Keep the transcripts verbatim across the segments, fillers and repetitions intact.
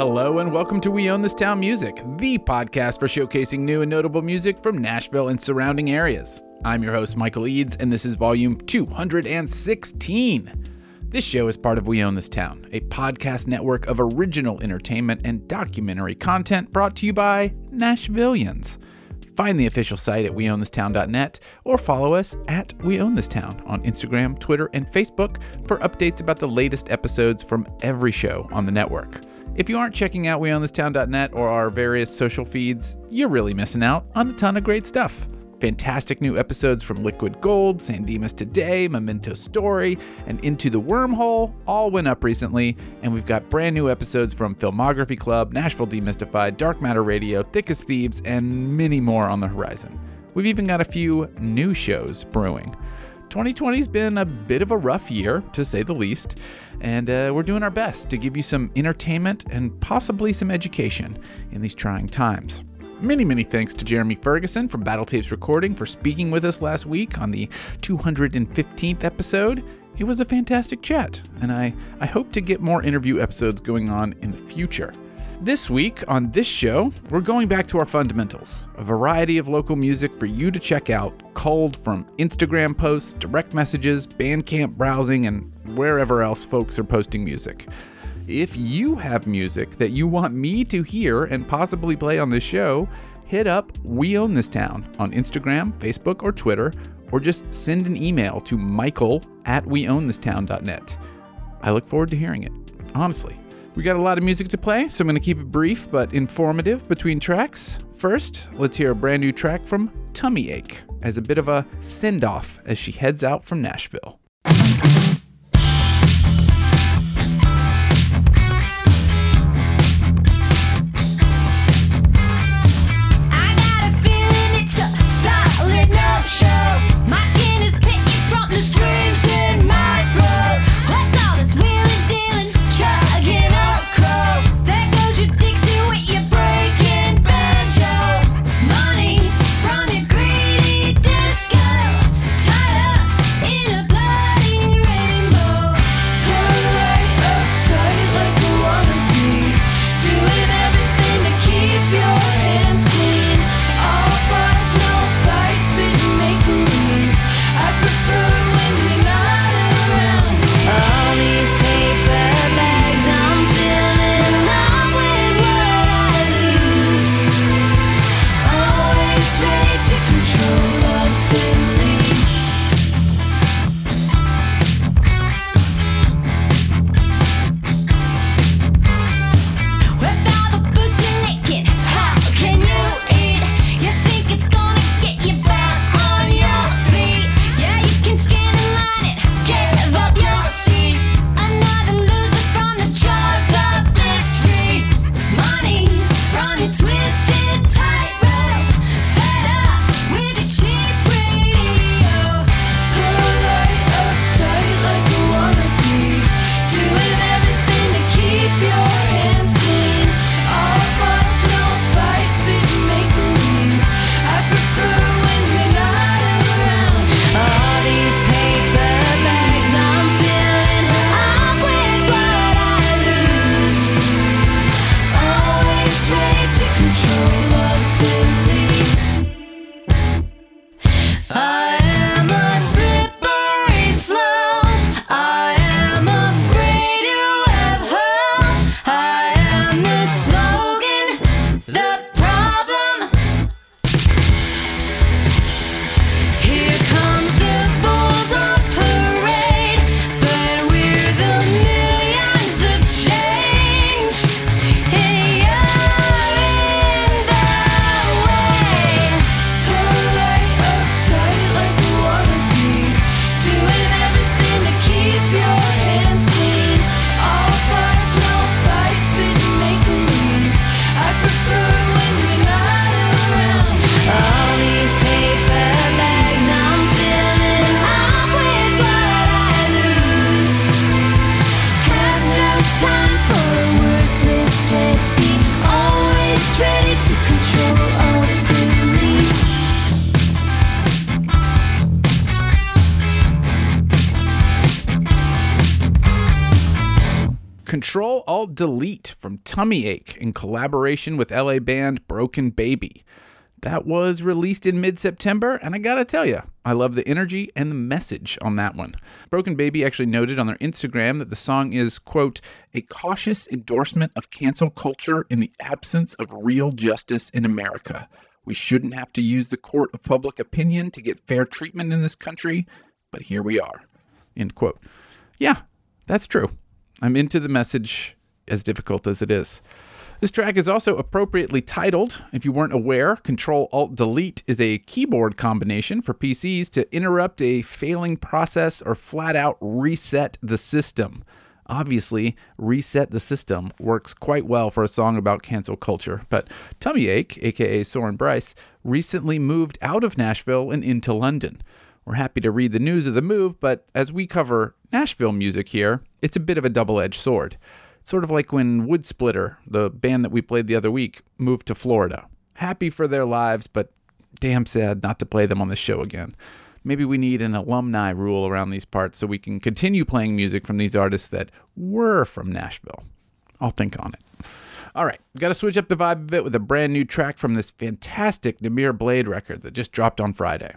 Hello and welcome to We Own This Town Music, the podcast for showcasing new and notable music from Nashville and surrounding areas. I'm your host, Michael Eads, and this is volume two hundred sixteen. This show is part of We Own This Town, a podcast network of original entertainment and documentary content brought to you by Nashvillians. Find the official site at we own this town dot net or follow us at We Own This Town on Instagram, Twitter, and Facebook for updates about the latest episodes from every show on the network. If you aren't checking out we own this town dot net or our various social feeds, you're really missing out on a ton of great stuff. Fantastic new episodes from Liquid Gold, San Dimas Today, Memento Story, and Into the Wormhole all went up recently, and we've got brand new episodes from Filmography Club, Nashville Demystified, Dark Matter Radio, Thick as Thieves, and many more on the horizon. We've even got a few new shows brewing. twenty twenty's been a bit of a rough year, to say the least, and uh, we're doing our best to give you some entertainment and possibly some education in these trying times. Many, many thanks to Jeremy Ferguson from Battle Tapes Recording for speaking with us last week on the two hundred fifteenth episode. It was a fantastic chat, and I, I hope to get more interview episodes going on in the future. This week on this show, we're going back to our fundamentals, a variety of local music for you to check out, culled from Instagram posts, direct messages, Bandcamp browsing, and wherever else folks are posting music. If you have music that you want me to hear and possibly play on this show, hit up We Own This Town on Instagram, Facebook, or Twitter, or just send an email to michael at we own this town dot net. I look forward to hearing it, honestly. We got a lot of music to play, so I'm going to keep it brief but informative between tracks. First, let's hear a brand new track from Tummy Ache as a bit of a send-off as she heads out from Nashville. Money from your greedy disco, tied up in a blood. Control Alt Delete from Tummy Ache in collaboration with L A band Broken Baby. That was released in mid-September, and I gotta tell you, I love the energy and the message on that one. Broken Baby actually noted on their Instagram that the song is, quote, a cautious endorsement of cancel culture in the absence of real justice in America. We shouldn't have to use the court of public opinion to get fair treatment in this country, but here we are, end quote. Yeah, that's true. I'm into the message, as difficult as it is. This track is also appropriately titled. If you weren't aware, Control Alt Delete is a keyboard combination for P Cs to interrupt a failing process or flat out reset the system. Obviously, Reset the System works quite well for a song about cancel culture, but Tummy Ache, aka Soren Bryce, recently moved out of Nashville and into London. We're happy to read the news of the move, but as we cover Nashville music here, it's a bit of a double-edged sword. Sort of like when Woodsplitter, the band that we played the other week, moved to Florida. Happy for their lives, but damn sad not to play them on the show again. Maybe we need an alumni rule around these parts so we can continue playing music from these artists that were from Nashville. I'll think on it. All right, got to switch up the vibe a bit with a brand new track from this fantastic Namir Blade record that just dropped on Friday.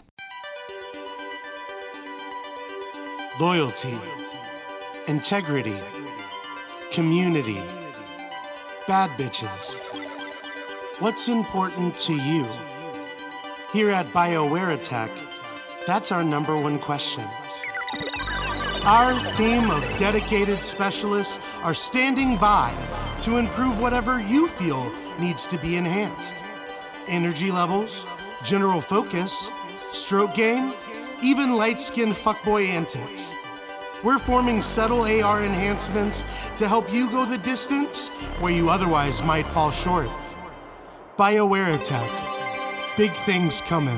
Loyalty, integrity, community, bad bitches. What's important to you? Here at BioWare Attack, that's our number one question. Our team of dedicated specialists are standing by to improve whatever you feel needs to be enhanced. Energy levels, general focus, stroke game, even light-skinned fuckboy antics. We're forming subtle A R enhancements to help you go the distance where you otherwise might fall short. BioWare Attack. Big things coming.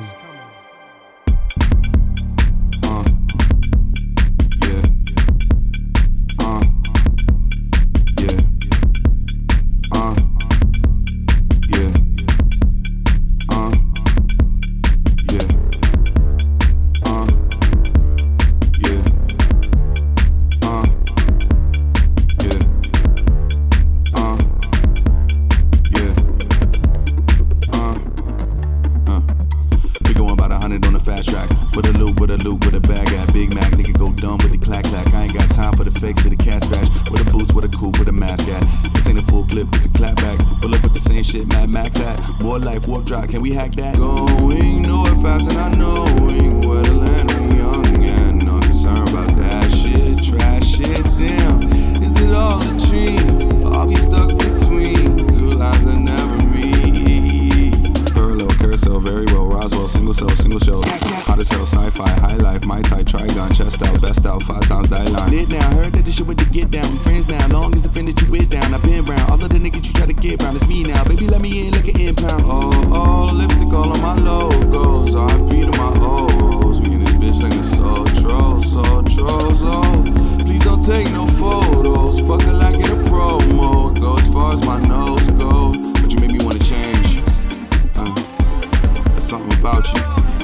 Uh, yeah. Uh, yeah. Uh, yeah. Uh, yeah. Uh, yeah. Uh, yeah. Uh, yeah. Uh, uh. We going about a hundred on the fast track. With a loop, with a loop, with a bag at Big Mac, nigga go dumb with the clack clack. I ain't got time for the fakes or the cat scratch. With a boost, with a coupe, with a mask at. This ain't a full clip, it's a clap back. Pull up with the same shit Mad Max at. More life, warp drop, can we hack that? Going nowhere fast and I knowing where to land when young and not concerned about that shit. Trash shit, damn. Is it all a dream? Or are we stuck between two lines that never meet? Parallel, carousel, very well. Roswell, single cell, single show. Hot as hell, sci-fi, high life, my type, trigon, chest out, best out, five times die line. Lit now, heard that this shit with the get down. We friends now, long as the friend that you with down. I've been round, all of the niggas you try to get round. It's me now, baby, let me in like an impound. Oh, oh, lipstick all on my logos. R I P to my O's. We in this bitch like a soul troll, soul trolls, oh. Please don't take no photos. Fuck it like in a promo. Go as far as my nose go. But you made me wanna change. Uh, there's something about you.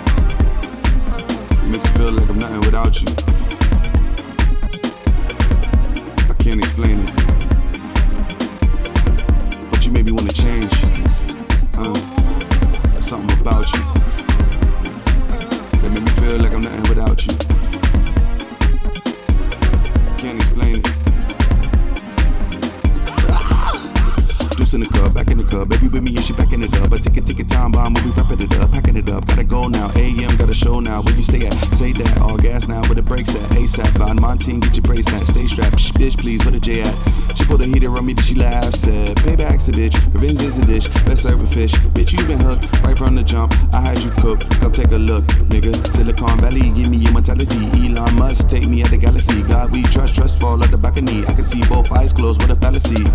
Makes me feel like I'm nothing without you. I can't explain it, but you made me wanna change. Uh, there's something about you that made me feel like I'm nothing without you. I can't explain it. Juice in the cup, back in the cup, baby with me and she back in the dub. I take it, take it, time bomb, we wrapping it up, packing it up. Gotta go now, A M, got a show now. Where you stay at? Say that, all gas now, where the brakes at? ASAP, by my team, get your brace at. Stay strapped, Shh, bitch, please, where the J at? She put a heater on me, then she laughed, said, payback's a bitch, revenge is a dish, best serve with fish. Bitch, you been hooked, right from the jump, I had you cooked, come take a look, nigga. Silicon Valley, give me immortality. Elon Musk, take me at the galaxy. God we trust, trust fall at the balcony. I can see both eyes closed, what a fallacy.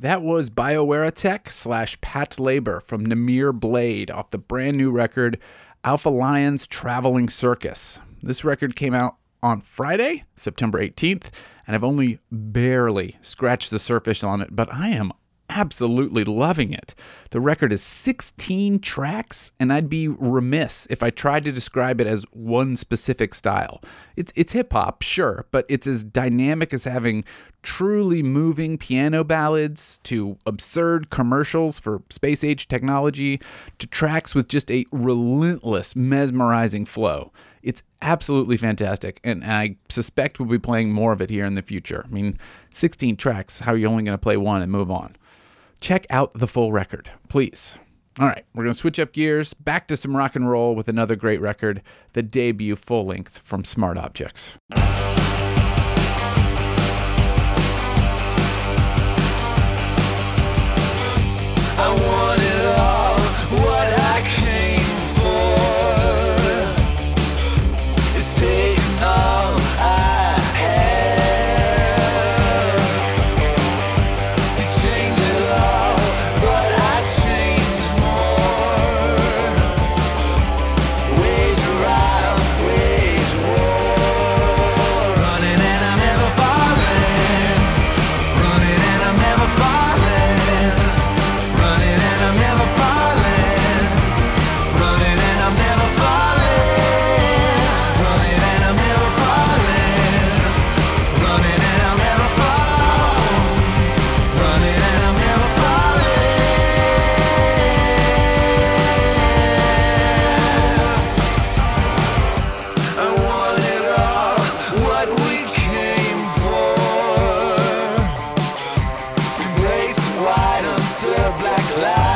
That was BioWaratech slash Pat Labor from Namir Blade off the brand new record Alpha Lion's Traveling Circus. This record came out on Friday, September eighteenth, and I've only barely scratched the surface on it, but I am absolutely loving it. The record is sixteen tracks, and I'd be remiss if I tried to describe it as one specific style. It's it's hip-hop, sure, but it's as dynamic as having truly moving piano ballads to absurd commercials for space-age technology to tracks with just a relentless, mesmerizing flow. It's absolutely fantastic, and I suspect we'll be playing more of it here in the future. I mean, sixteen tracks, how are you only going to play one and move on? Check out the full record, please. All right, we're going to switch up gears, back to some rock and roll with another great record, the debut full-length from Smart Objects. I want it all, what I came for. It's taking all I have. You changed it all, but I changed more. Wage around, wage war. Running and I'm never falling. Running and I'm never falling. Running and I'm never falling. Running and I'm never falling. Running and I'm never falling. Running and I'll never fall. Running and I'm never falling. I want it all, what we came for. Embrace white under black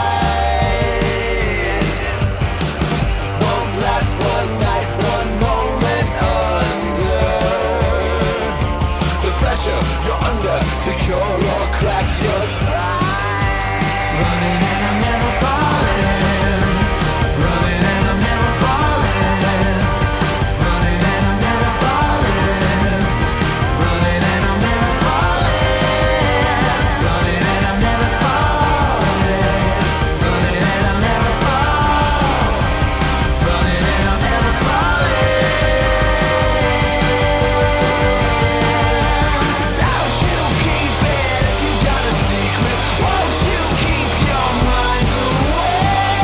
light. Won't last one night, one moment under the pressure you're under to cure or crack your spine. Running and I'm never falling. Running and I'm never falling. Running and I'm never falling. Running and I'm never falling. Running and I'm never falling. Running and I'm never falling. Running and I'm never falling. Don't you keep it if you got a secret. Won't you keep your mind away?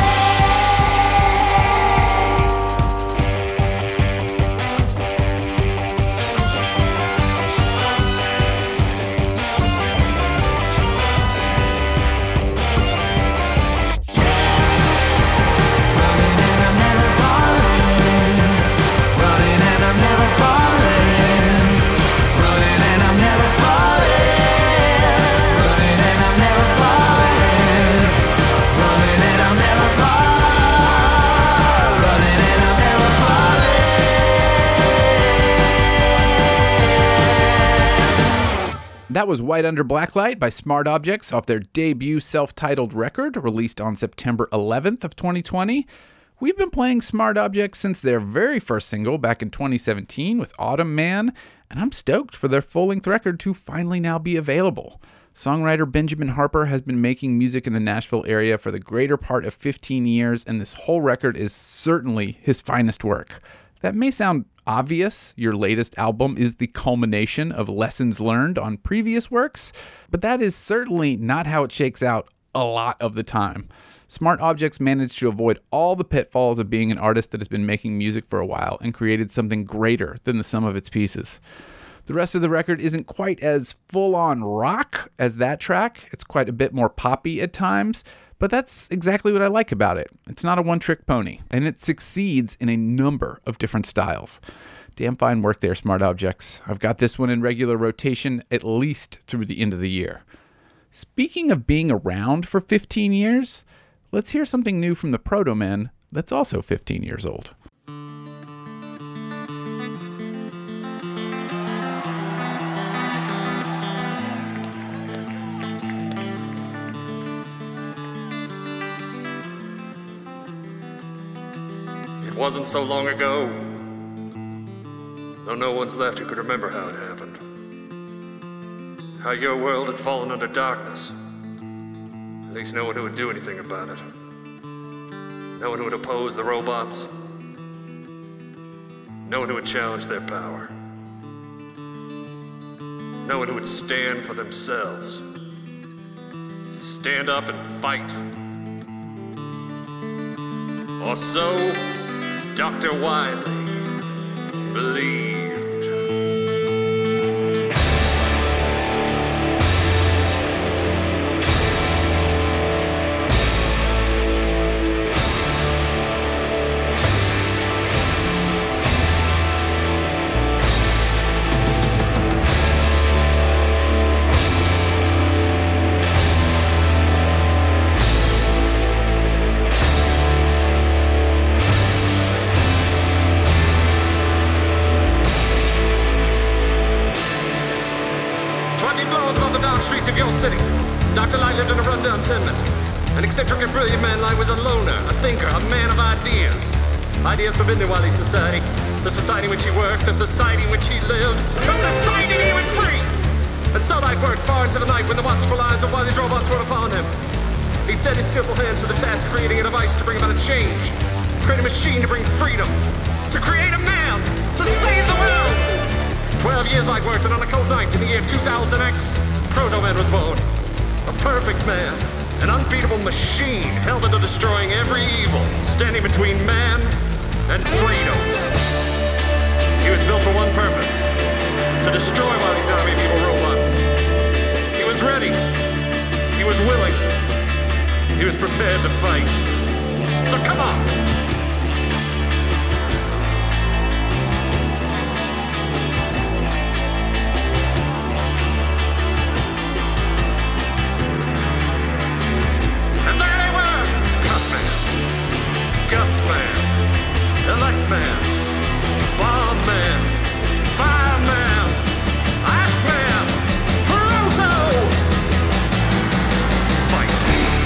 Running and I'm never falling. Running and I'm never falling. Running and I'm never falling. Running and I'm never falling. Running and I'm never falling. Running and I'm never falling. That was White Under Blacklight by Smart Objects off their debut self-titled record, released on September eleventh of twenty twenty. We've been playing Smart Objects since their very first single back in twenty seventeen with Autumn Man, and I'm stoked for their full-length record to finally now be available. Songwriter Benjamin Harper has been making music in the Nashville area for the greater part of fifteen years, and this whole record is certainly his finest work. That may sound obvious. Your latest album is the culmination of lessons learned on previous works, but that is certainly not how it shakes out a lot of the time. Smart Objects managed to avoid all the pitfalls of being an artist that has been making music for a while and created something greater than the sum of its pieces. The rest of the record isn't quite as full-on rock as that track. It's quite a bit more poppy at times, but that's exactly what I like about it. It's not a one-trick pony, and it succeeds in a number of different styles. Damn fine work there, Smart Objects. I've got this one in regular rotation at least through the end of the year. Speaking of being around for fifteen years, let's hear something new from the Protomen that's also fifteen years old. It wasn't so long ago, though no one's left who could remember how it happened. How your world had fallen under darkness, least no one who would do anything about it. No one who would oppose the robots. No one who would challenge their power. No one who would stand for themselves. Stand up and fight. Or so Doctor Wiley believed. Streets of your city. Doctor Light lived in a rundown tenement. An eccentric and brilliant man, Light was a loner, a thinker, a man of ideas. Ideas forbidden in Wiley's society. The society in which he worked, the society in which he lived, the society he would free. And so Light worked far into the night when the watchful eyes of Wiley's robots were upon him. He'd set his skillful hands to the task of creating a device to bring about a change. Create a machine to bring freedom. To create a man to save the world. Twelve years Light worked, and on a cold night in the year two thousand X, Proto-Man was born. A perfect man, an unbeatable machine held into destroying every evil, standing between man and freedom. He was built for one purpose, to destroy Wiley's army of evil robots. He was ready. He was willing. He was prepared to fight. So come on. Guts Man, Elect Man, Bomb Man, Fire Man, Ice Man, Proto! Fight.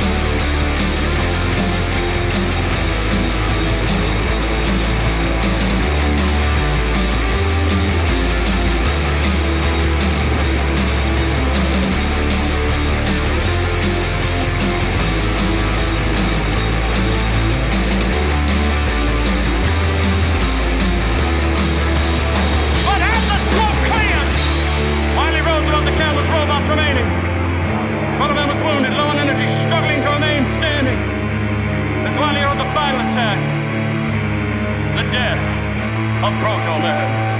Robots remaining. Proto-Man was wounded, low on energy, struggling to remain standing. As Wiley held the final attack. The death of Proto-Man.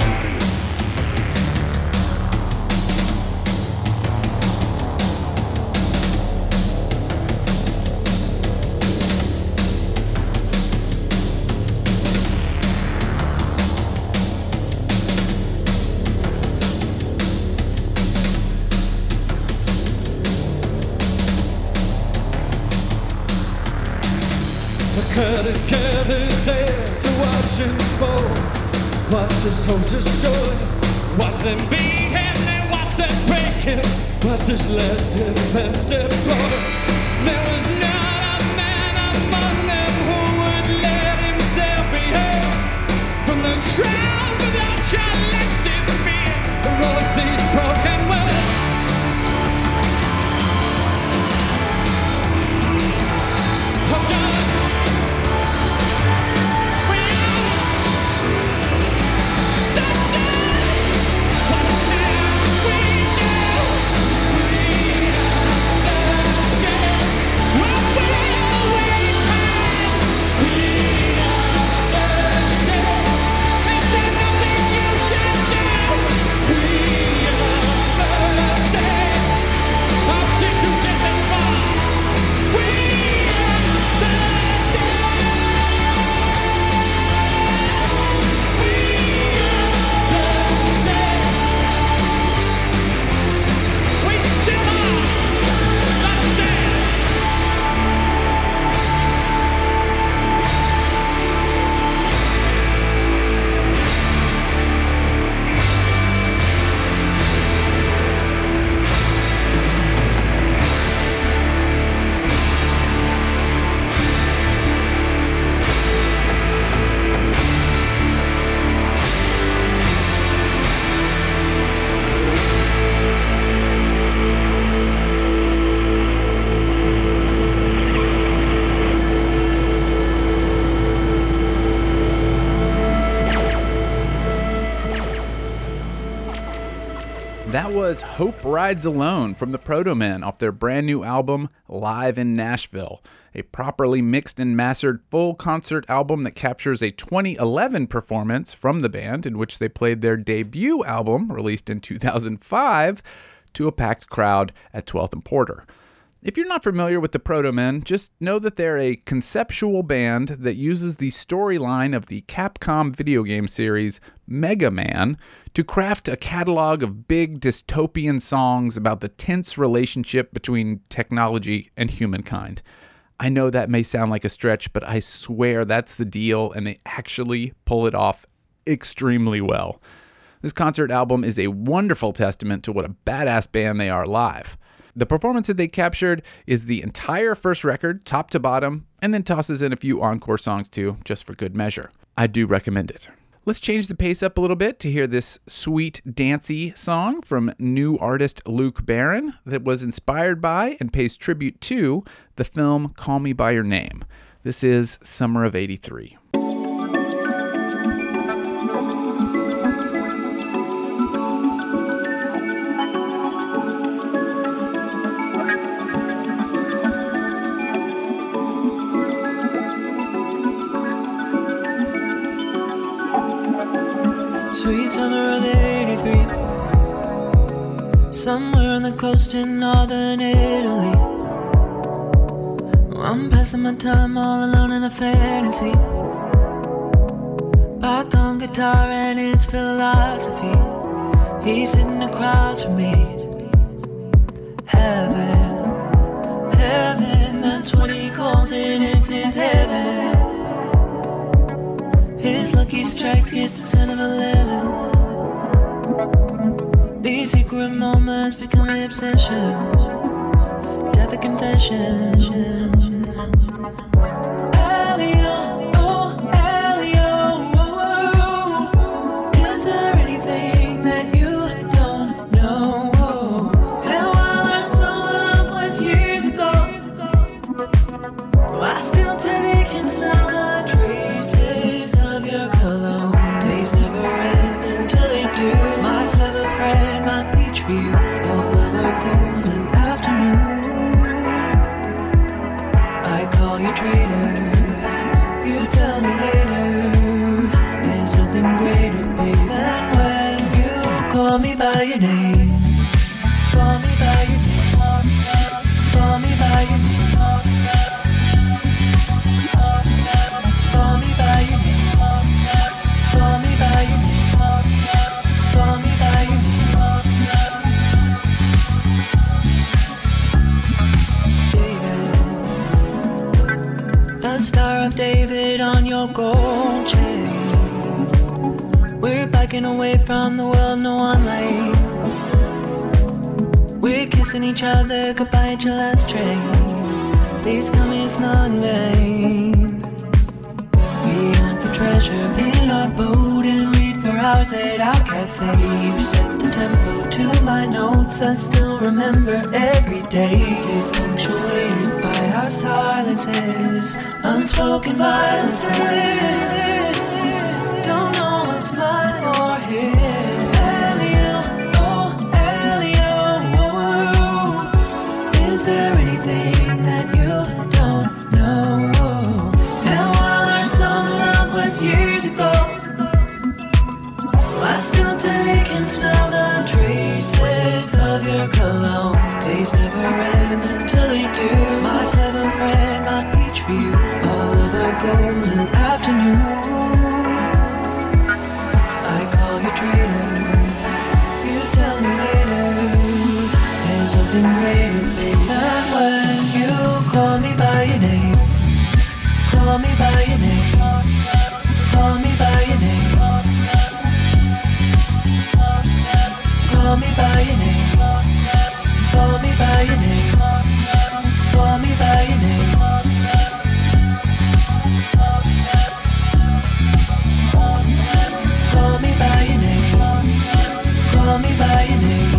Curtain gathered there to watch him fall. Watch his homes destroyed. Watch them beat him, then watch them break him. Watch his last defense deployed. There was not a man among them who would let himself be heard. From the crowd without collective fear arose these broken words. Oh God. We That was Hope Rides Alone from the Protomen off their brand new album, Live in Nashville, a properly mixed and mastered full concert album that captures a twenty eleven performance from the band in which they played their debut album, released in two thousand five, to a packed crowd at twelfth and Porter. If you're not familiar with the Protomen, just know that they're a conceptual band that uses the storyline of the Capcom video game series Mega Man to craft a catalog of big dystopian songs about the tense relationship between technology and humankind. I know that may sound like a stretch, but I swear that's the deal, and they actually pull it off extremely well. This concert album is a wonderful testament to what a badass band they are live. The performance that they captured is the entire first record, top to bottom, and then tosses in a few encore songs too, just for good measure. I do recommend it. Let's change the pace up a little bit to hear this sweet, dancey song from new artist Luke Barron that was inspired by and pays tribute to the film Call Me By Your Name. This is Summer of eighty-three. Sweet summer of eighty-three, somewhere on the coast in northern Italy. I'm passing my time all alone in a fantasy. Bach guitar and its philosophy. He's sitting across from me. Heaven, heaven, that's what he calls it, it's his heaven. His lucky strikes gets the son of eleven. These secret moments become an obsession. Death a confession. Elio, oh, Elio, oh, oh. Is there anything that you don't know? And while our summer love was years ago, I still take and smell the traces of your cologne. Days never end until they do. My clever friend, my peach view, all of our golden afternoon. I call you traitor, you tell me later. There's nothing greater, babe, than when you call me by your name. Call me by your name. Call me by your name. Call me by your name. Call me by your name. Call me by your name. David, the Star of David on your gold chain. We're backing away from the world, no one late. We're kissing each other goodbye at your last train. Please tell me it's not in vain. We hunt for treasure in our boat and read for hours at our cafe. You set the tempo to my notes, I still remember every day. Is punctuated by our silences, unspoken violences. Don't know what's mine or his. Elio, oh, Elio, oh. Is there anything that you don't know? Years ago, I still take and smell the traces of your cologne. Days never end until they do. My clever friend, my peach view, all of our golden afternoon. I call you traitor, you tell me later. There's nothing greater, babe, than when you call me by your name. Call me by your name. Call me by your name. Call me by your name. Call me by your name. Call me by your name. Call me by your name. Call me by your name.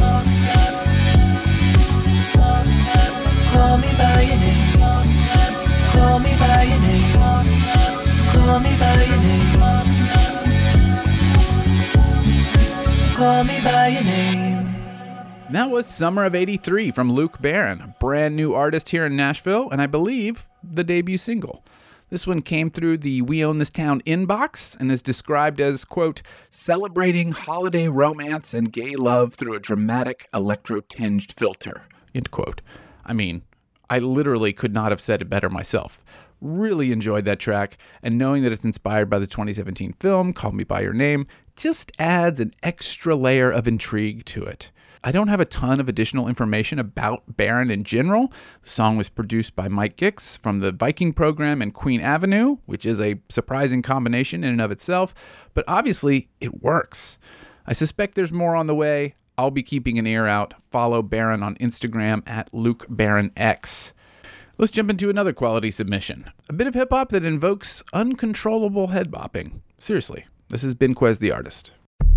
Call me by your name. Call me by your name. Call me by your name. Call me by your name. That was Summer of eighty-three from Luke Barron, a brand new artist here in Nashville, and I believe the debut single. This one came through the We Own This Town inbox and is described as, quote, celebrating holiday romance and gay love through a dramatic electro-tinged filter, end quote. I mean, I literally could not have said it better myself. Really enjoyed that track, and knowing that it's inspired by the twenty seventeen film Call Me By Your Name just adds an extra layer of intrigue to it. I don't have a ton of additional information about Barron in general. The song was produced by Mike Gicks from the Viking Program and Queen Avenue, which is a surprising combination in and of itself, but obviously it works. I suspect there's more on the way. I'll be keeping an ear out. Follow Barron on Instagram at Luke Barron X. Let's jump into another quality submission. A bit of hip-hop that invokes uncontrollable head bopping. Seriously, this is Benquez the Artist.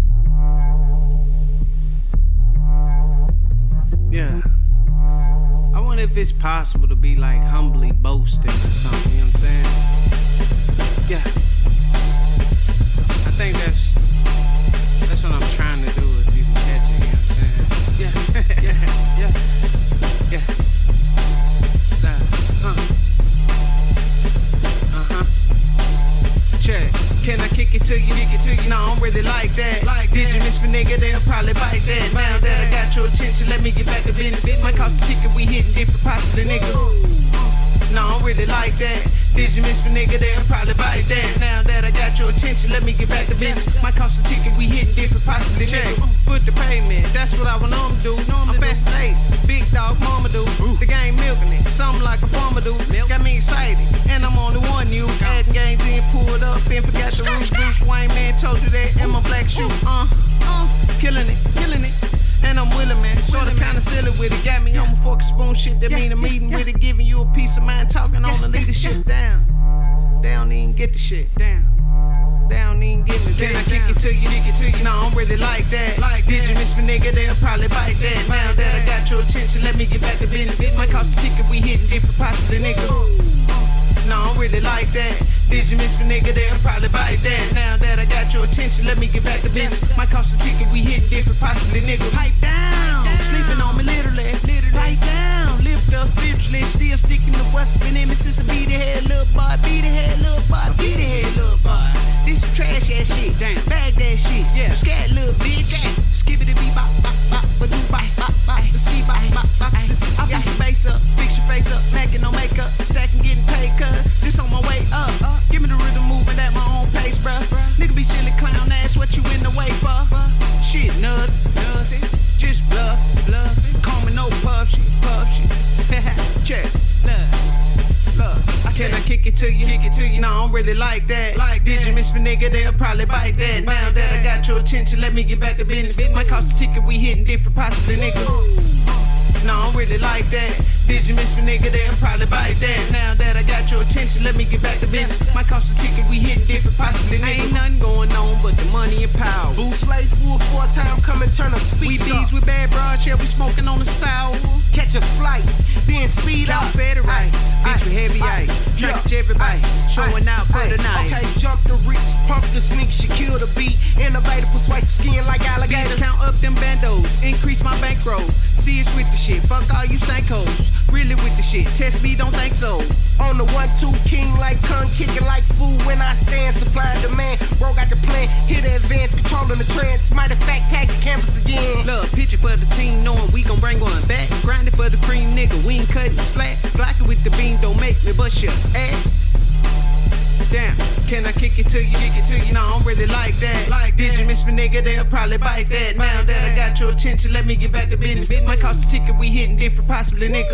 Yeah. I wonder if it's possible to be like humbly boasting or something, you know what I'm saying? Yeah. I think that's that's what I'm trying to do if you can catch it, you know what I'm saying? Yeah, yeah, yeah, yeah. Uh, huh. Uh-huh. Check. Can I kick it to you, kick it to you? No, I don't really like that. Like Did that. You miss me, nigga? They'll probably bite that. Now that I got your attention, let me get back to business. It might cost a ticket, we hitting different, possibly, nigga. No, I don't really like that. Did you miss me, nigga? They'll probably bite that. Now that I got your attention, let me get back to business. Might cost a ticket, we hitting different, possibly, nigga. Foot the pavement, that's what I want them to do. I'm fascinated, big dog mama do. The game milking it, something like a farmer do. Got me excited, and I'm on the one you. Adding games in, pulled up, and forgot the roots. Bruce Wayne man told you that in my black shoe. Uh, uh, killing it, killing it. And I'm willing, man. Sorta kinda silly with it. Got me on my fork and spoon shit. That mean a meeting with it. Giving you a piece of mind. Talking on the leadership. Down. They don't even get the shit. Down. They don't even get me. Can I kick it to you? Kick it to you. No, I don't really like that. Like Did you miss me, nigga? They'll probably bite that. Now that I got your attention, let me get back to business. It might cost a ticket. We hitting different, possibly, nigga. No, I don't really like that. Did you miss me, nigga? They'll probably bite that. Now that I got your attention, let me get back to business. Might cost a ticket, we hitting different, possibly, nigga. Pipe down, sleeping on me literally. Pipe down, lift up spiritually. Still sticking to what's been in me since I beat the head, little boy. Beat the head, little boy. Beat the head, little boy. This some trash ass shit, damn. Bag that shit, yeah. Scat little bitch. Skip it to be bop, bop, bop. But do bite, bop, bop. The ski bite, bop, bop. I boost the bass up, fix your face up. Macking no makeup, stacking, getting paid, cuz. Just on my way up. Uh, give me the rhythm moving at my own pace, bruh. Nigga be silly clown ass, what you in the way for? Shit, nothing, nothing. Just bluff, bluffing. Call me no puff shit, puff shit. Check, look, look. I Can I kick it to you? Kick it to you. No, I don't really like that. Like Did that. You miss me, nigga? They'll probably bite that. Bite now that, that I got your attention, let me get back to business. business. Might cost a ticket, we hitting different, possibly, nigga. No, I don't really like that. Did you miss me, nigga? They'll probably bite that. Now that I got your attention, let me get back to business. Might cost a ticket, we hitting different, possibly, nigga. Ain't nothing going on but the money and power. Boost lace full force, time coming, turn a speed. We bees with bad bras, yeah, we smoking on the sour. Catch a flight, then speed up. Fed it right, bitch with heavy ice. Track to everybody, showing out for the night. Okay, jump the reach, pump the sneak, she kill the beat. Innovative, persuasive skin like alligators. Bitch, count up them bandos, increase my bankroll. Serious with the shit, fuck all you stank hoes. Really with the shit, test me, don't think so. On the one two king like tongue kicking like food when I stand. Supply and demand, bro got the plan. Hit the advance, controlling the trends. Matter of fact, tag the canvas again. Look, picture for the team, knowing we gon' bring one back. Grinding for the cream, nigga, we ain't cutting slack. Blocking with the beam, don't make me bust your ass. Damn, can I kick it to you? Kick it to you? No, I don't really like that. Like Did that. You miss me, nigga? They'll probably bite that. Now that I got your attention, let me get back to business. business. Might cost a ticket, we hitting different, possibly, nigga.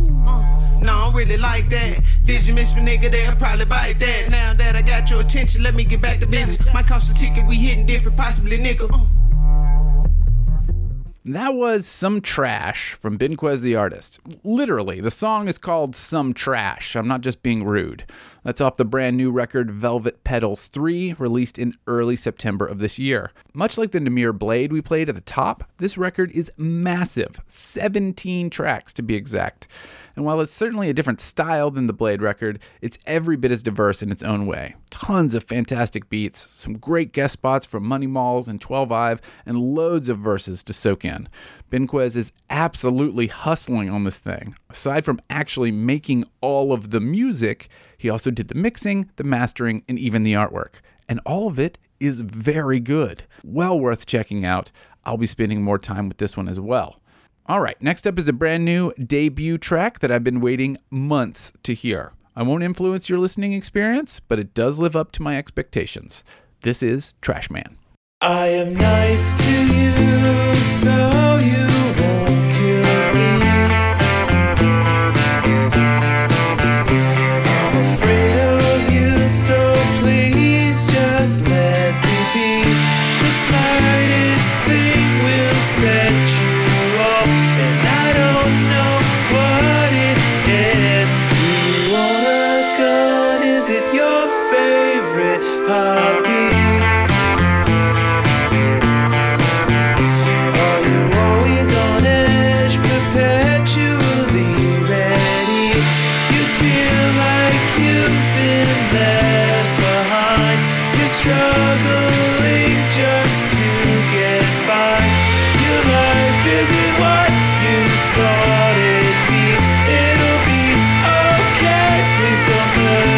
No, I don't really like that. Did you miss me, nigga? They'll probably bite that. Now that I got your attention, let me get back to business. Might cost a ticket, we hitting different, possibly, nigga. That was Some Trash from Benquez the Artist. Literally, the song is called Some Trash. I'm not just being rude. That's off the brand new record Velvet Petals three, released in early September of this year. Much like the Namir Blade we played at the top, this record is massive, seventeen tracks to be exact. And while it's certainly a different style than the Blade record, it's every bit as diverse in its own way. tons of fantastic beats, some great guest spots from Money Malls and twelve Ive, and loads of verses to soak in. Benquez is absolutely hustling on this thing. Aside from actually making all of the music, he also did the mixing, the mastering, and even the artwork. And all of it is very good. Well worth checking out. I'll be spending more time with this one as well. All right, next up is a brand new debut track that I've been waiting months to hear. I won't influence your listening experience, but it does live up to my expectations. This is Trash Man. I am nice to you, so you won't kill me. I'm afraid of you, so please just let me be. The slightest thing will set you off, and I don't know what it is. Do you want a gun? Is it your favorite hobby? Struggling just to get by. Your life isn't what you thought it'd be. It'll be okay. Please don't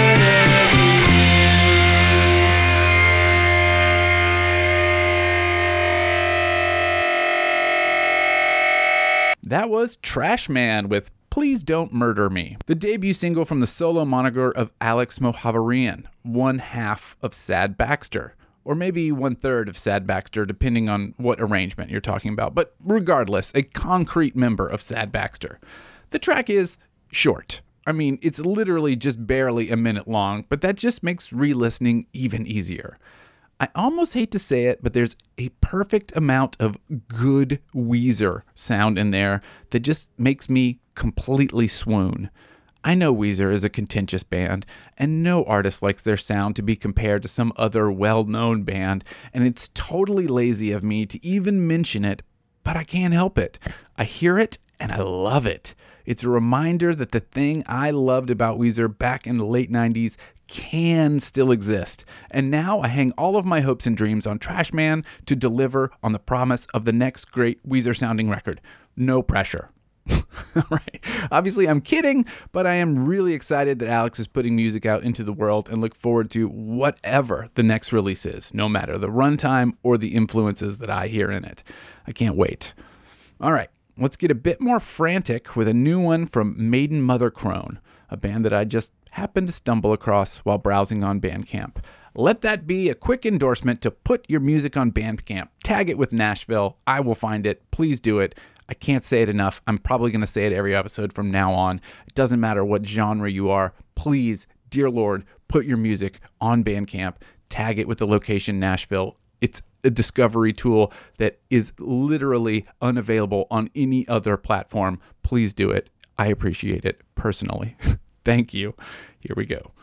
murder me. That was Trash Man with Please Don't Murder Me, the debut single from the solo moniker of Alex Mohavarian, one half of Sad Baxter, or maybe one third of Sad Baxter, depending on what arrangement you're talking about, but regardless, a concrete member of Sad Baxter. The track is short. I mean, it's literally just barely a minute long, but that just makes re-listening even easier. I almost hate to say it, but there's a perfect amount of good Weezer sound in there that just makes me completely swoon. I know Weezer is a contentious band, and no artist likes their sound to be compared to some other well-known band, and it's totally lazy of me to even mention it, but I can't help it. I hear it, and I love it. It's a reminder that the thing I loved about Weezer back in the late nineties can still exist. And now I hang all of my hopes and dreams on Trash Man to deliver on the promise of the next great Weezer sounding record. No pressure. All right. Obviously, I'm kidding, but I am really excited that Alex is putting music out into the world and look forward to whatever the next release is, no matter the runtime or the influences that I hear in it. I can't wait. All right. Let's get a bit more frantic with a new one from Maiden Mother Crone, a band that I just happened to stumble across while browsing on Bandcamp. Let that be a quick endorsement to put your music on Bandcamp. Tag it with Nashville. I will find it. Please do it. I can't say it enough. I'm probably going to say it every episode from now on. It doesn't matter what genre you are. Please, dear Lord, put your music on Bandcamp. Tag it with the location Nashville. It's a discovery tool that is literally unavailable on any other platform. Please do it. I appreciate it personally. Thank you. Here we go.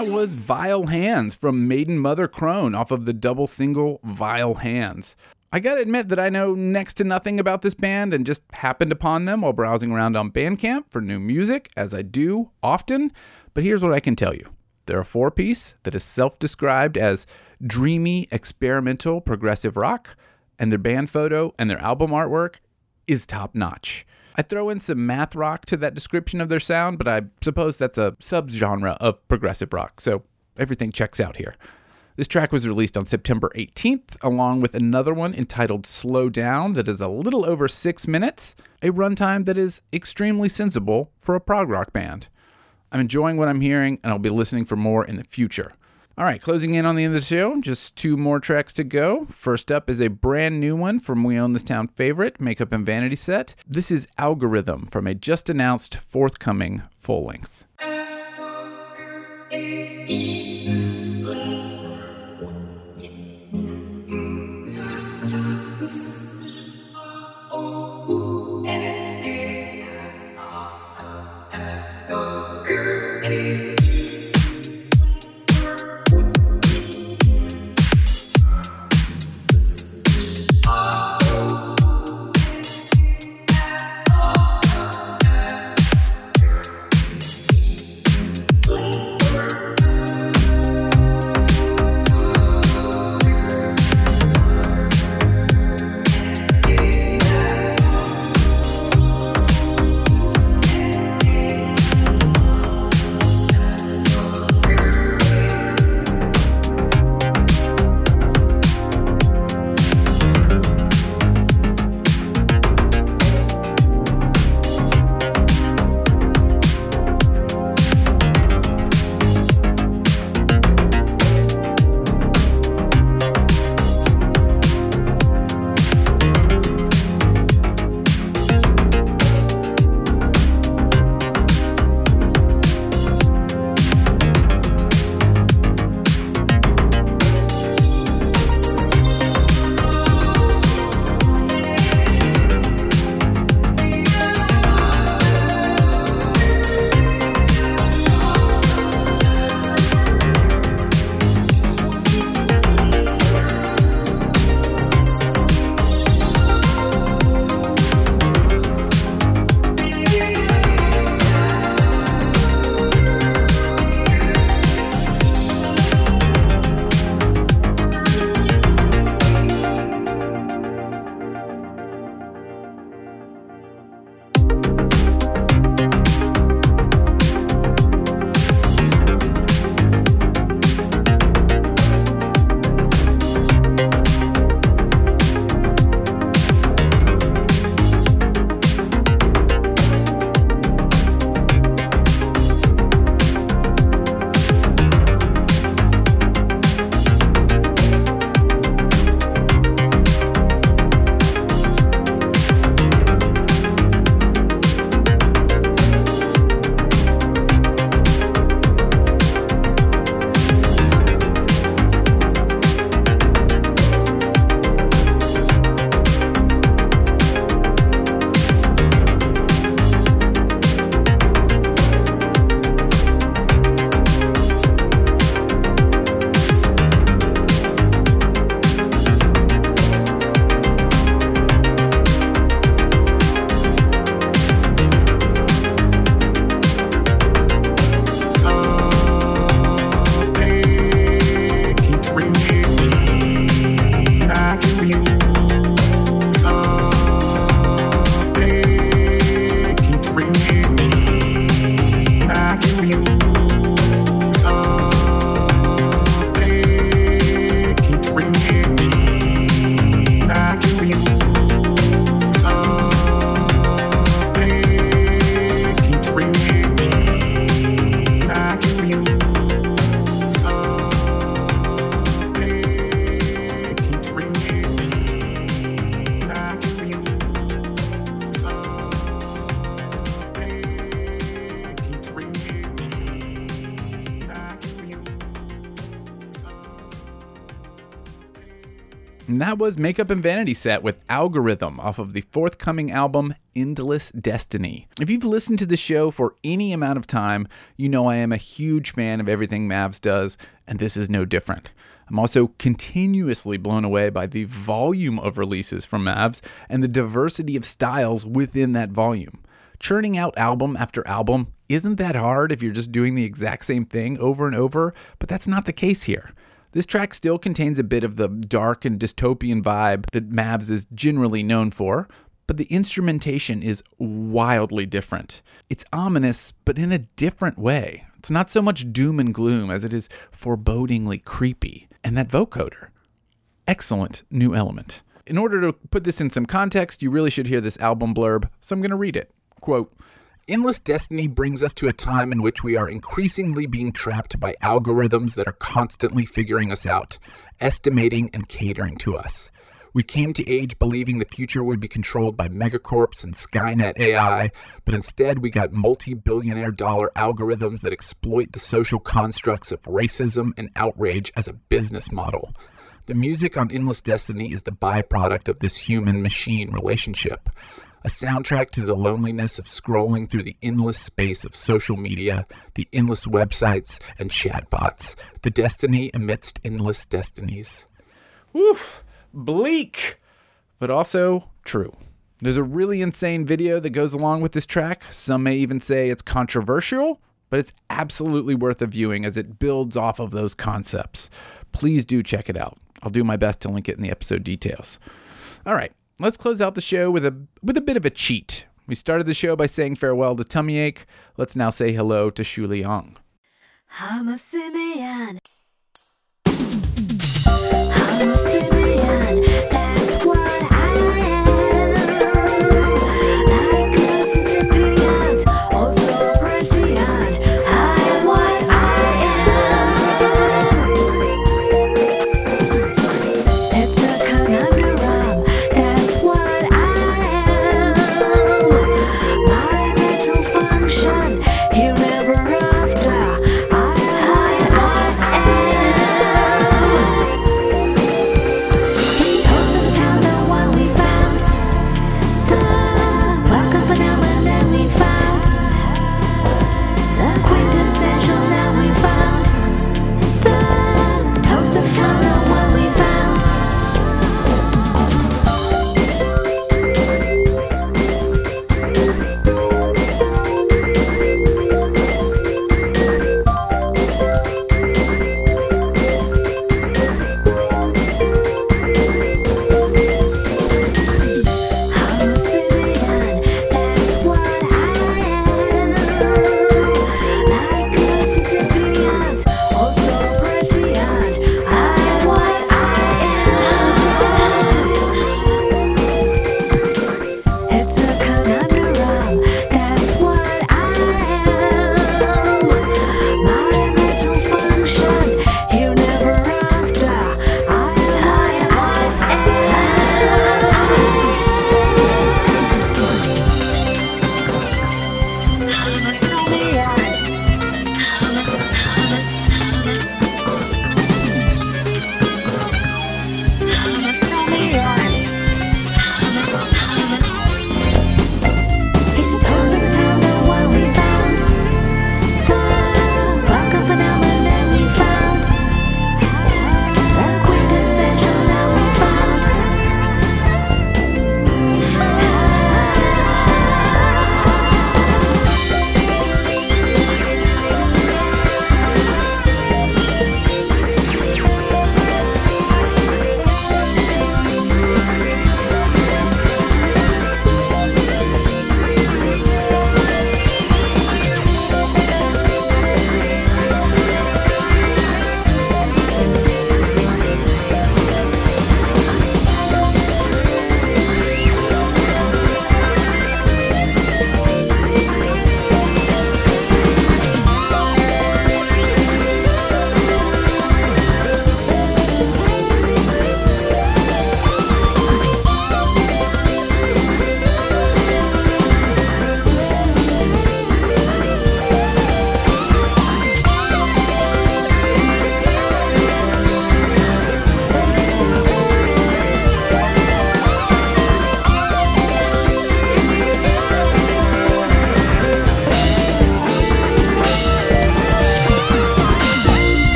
that was Vile Hands from Maiden Mother Crone off of the double single Vile Hands. I gotta admit that I know next to nothing about this band and just happened upon them while browsing around on Bandcamp for new music, as I do often, but here's what I can tell you. They're a four-piece that is self-described as dreamy, experimental, progressive rock, and their band photo and their album artwork is top-notch. I throw in some math rock to that description of their sound, but I suppose that's a subgenre of progressive rock, so everything checks out here. This track was released on September eighteenth, along with another one entitled Slow Down that is a little over six minutes, a runtime that is extremely sensible for a prog rock band. I'm enjoying what I'm hearing, and I'll be listening for more in the future. All right, closing in on the end of the show, just two more tracks to go. First up is a brand new one from We Own This Town favorite, Makeup and Vanity Set. This is Algorithm from a just-announced forthcoming full-length. And that was Makeup and Vanity Set with Algorithm off of the forthcoming album Endless Destiny. If you've listened to the show for any amount of time, you know I am a huge fan of everything Mavs does, and this is no different. I'm also continuously blown away by the volume of releases from Mavs and the diversity of styles within that volume. Churning out album after album isn't that hard if you're just doing the exact same thing over and over, but that's not the case here. This track still contains a bit of the dark and dystopian vibe that Mavs is generally known for, but the instrumentation is wildly different. It's ominous, but in a different way. It's not so much doom and gloom as it is forebodingly creepy. And that vocoder, excellent new element. In order to put this in some context, you really should hear this album blurb, so I'm going to read it. Quote, Endless Destiny brings us to a time in which we are increasingly being trapped by algorithms that are constantly figuring us out, estimating and catering to us. We came to age believing the future would be controlled by megacorps and Skynet A I, but instead we got multi-billionaire dollar algorithms that exploit the social constructs of racism and outrage as a business model. The music on Endless Destiny is the byproduct of this human-machine relationship, a soundtrack to the loneliness of scrolling through the endless space of social media, the endless websites and chatbots, the destiny amidst endless destinies. Woof! Bleak, but also true. There's a really insane video that goes along with this track. Some may even say it's controversial, but it's absolutely worth a viewing as it builds off of those concepts. Please do check it out. I'll do my best to link it in the episode details. All right, let's close out the show with a with a bit of a cheat. We started the show by saying farewell to Tummy Ache. Let's now say hello to Shu Liang. I'm a simian. I'm a simian. That's what I am. Like us incipients, also prescient. I am what I am. It's a conundrum. That's what I am. My mental function here ever after. I am what I am.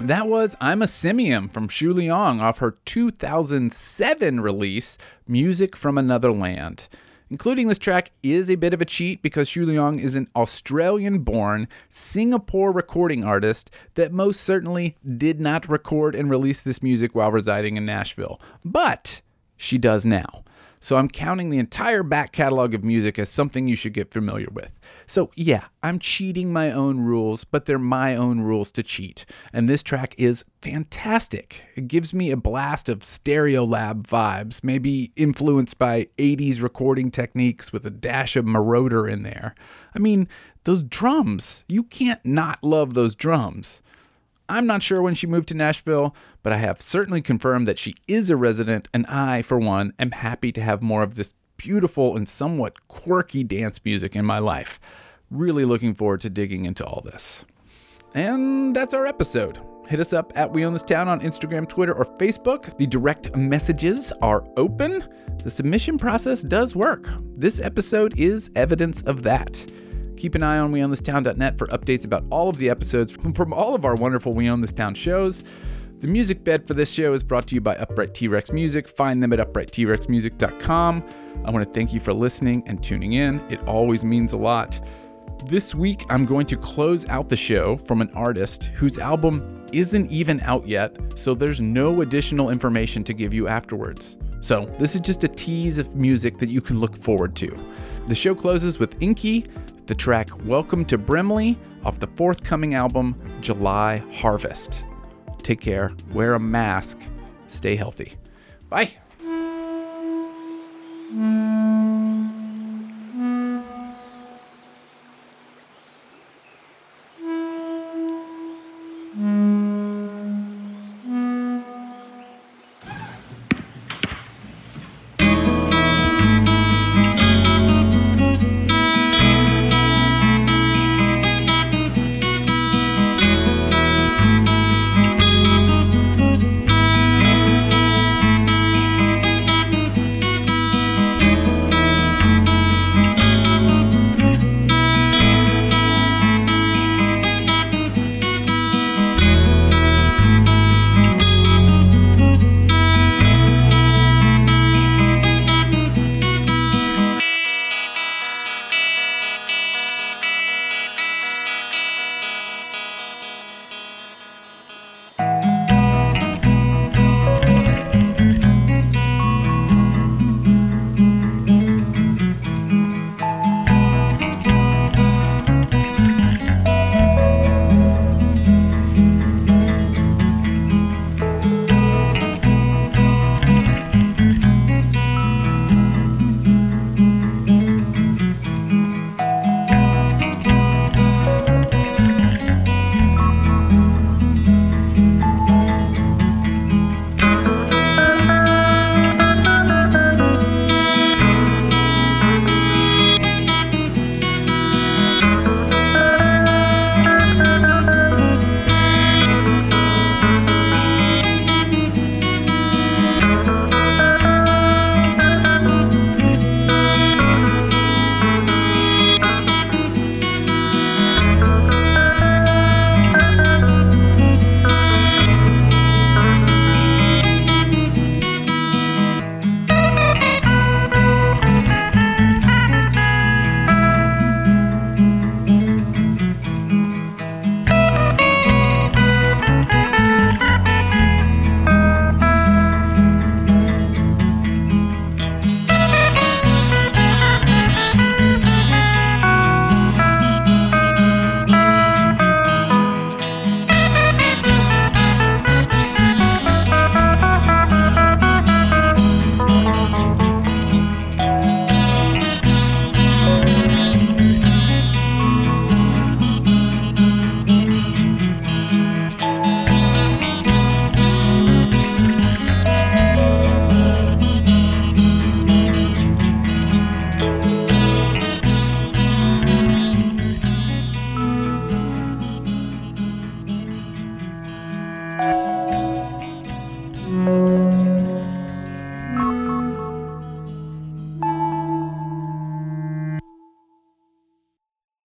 That was I'm a Simian from Shu Liang off her two thousand seven release, Music from Another Land. Including this track is a bit of a cheat because Shu Liang is an Australian-born Singapore recording artist that most certainly did not record and release this music while residing in Nashville. But she does now. So I'm counting the entire back catalog of music as something you should get familiar with. So yeah, I'm cheating my own rules, but they're my own rules to cheat. And this track is fantastic. It gives me a blast of Stereolab vibes, maybe influenced by eighties recording techniques with a dash of Marauder in there. I mean, those drums, you can't not love those drums. I'm not sure when she moved to Nashville, but I have certainly confirmed that she is a resident, and I, for one, am happy to have more of this beautiful and somewhat quirky dance music in my life. Really looking forward to digging into all this. And that's our episode. Hit us up at We Own This Town on Instagram, Twitter, or Facebook. The direct messages are open. The submission process does work. This episode is evidence of that. Keep an eye on we own this town dot net for updates about all of the episodes from, from all of our wonderful We Own This Town shows. The music bed for this show is brought to you by Upright T-Rex Music. Find them at upright t rex music dot com. I want to thank you for listening and tuning in. It always means a lot. This week, I'm going to close out the show from an artist whose album isn't even out yet, so there's no additional information to give you afterwards. So this is just a tease of music that you can look forward to. The show closes with Inky, the track Welcome to Brimley off the forthcoming album July Harvest. Take care, wear a mask, stay healthy. Bye.